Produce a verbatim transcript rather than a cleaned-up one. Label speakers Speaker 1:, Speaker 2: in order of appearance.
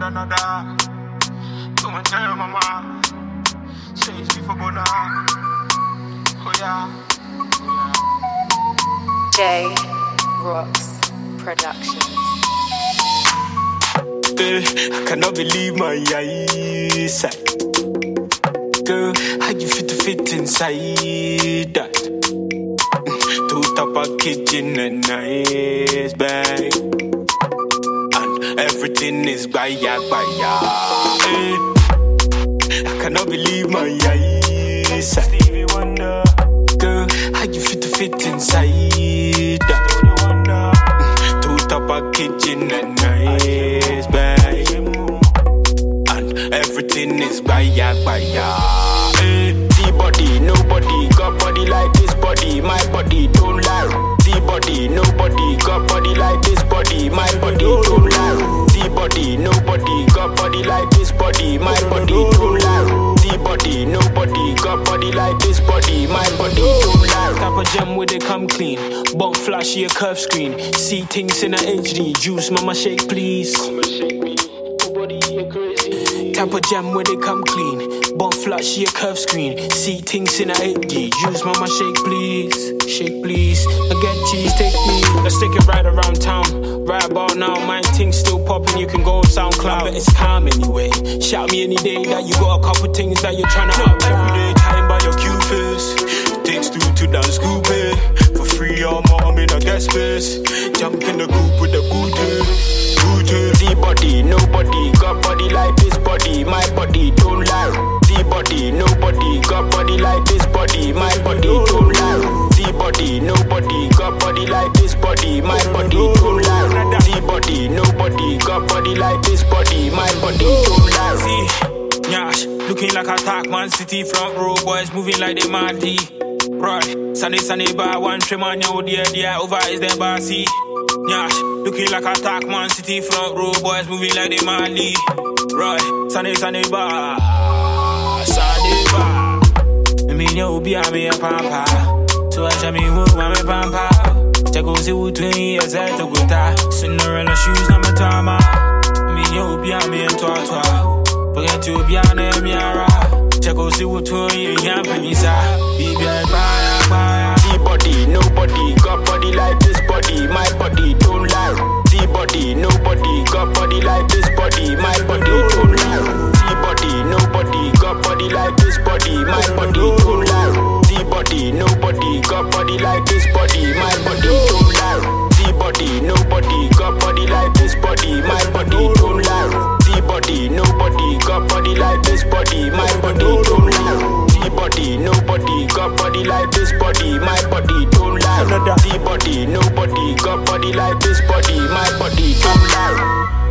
Speaker 1: nada, nada. Come and tell your mama. Change me for Bona. Oh yeah.
Speaker 2: J Rocks Productions.
Speaker 3: Girl, I cannot believe my eyes. Girl, how you fit to fit inside that? Two top package in a nice bag, and everything is by ya, by ya. Hey, I cannot believe my eyes. Stevie Wonder. Girl, how you fit to fit inside that? Two top package in a nice bag, and everything is by ya, by ya. Hey, T-body, nobody got body like this body. My body don't lie. T-body, nobody got body like this body. My body don't lie. T-body, nobody got body like this body. My body don't lie. T-body, nobody got body like this body. My body don't lie. Type of gem where they come clean. Bump flashy a curve screen. See things in a H D. Juice, mama shake please. Type of jam where they come clean. Bump flashy a curve screen. See things in a eight D. Use mama shake please. Shake please. I get cheese, take me. Let's take it right around town. Right about now, my thing's still popping. You can go on SoundCloud. I bet it's calm anyway. Shout me any day that you got a couple things that you're trying to up. Every day, time by your Q first. It takes two to down scoop it. For free or more, I'm in a guest space. Jump in the coupe with the booty. T-body, nobody got body like this body. My body don't lie. T-body, nobody got body like this body. My body don't lie. T-body, nobody got body like this body. My body don't lie. T-body, nobody got body like this body. My body don't lie. See, Nyash, looking like attack Man City front row boys moving like they mad D. Right, Sunday Sunday bar one trim on your dear dear over is their bar see. Nyash, looking like attack Man City front row boys moving like they Mali. Right, Sunday Sunday bar, Sunday bar. Me mean you be a me a pampa. So I tell me who I'm a pampa. Take go see what twenty years I to go ta. Cinderella shoes na me tama. Me mean you be a me a twa twa. Forget to be a name yara. Take go see what twenty years I penisa. Be be a baya baya. T-body, nobody got body like this body. My body don't lie. T-body, nobody got body like this body. My body don't lie. T-body, nobody got body like this body. My body don't lie. T-body, nobody got body like this body. My body don't lie. T-body, nobody got body like this body. My body don't lie. T-body, nobody got body like this body. My body don't lie. T-body, nobody got body like this body. My body don't lie. T-body, nobody got body like this body. My body don't lie.